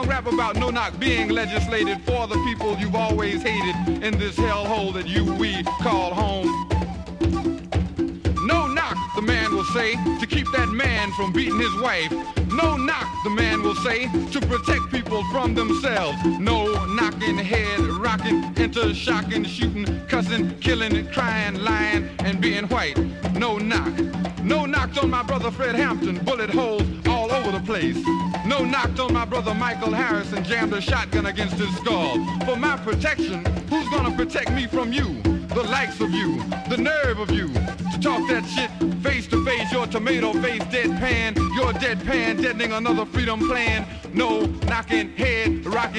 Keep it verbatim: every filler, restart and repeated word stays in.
Rap about no knock being legislated for the people you've always hated in this hellhole that you we call home. No knock, the man will say, to keep that man from beating his wife. No knock, the man will say, to protect people from themselves. No knocking, head rocking, into shocking, shooting, cussing, killing, crying, lying, and being white. No knock. No knocked on my brother Fred Hampton, bullet holes all over the place. No knocked on my brother Michael Harrison, jammed a shotgun against his skull. For my protection, who's gonna protect me from you? The likes of you, the nerve of you, to talk that shit face to face, your tomato face deadpan, your deadpan deadening another freedom plan. No knocking, head rocking.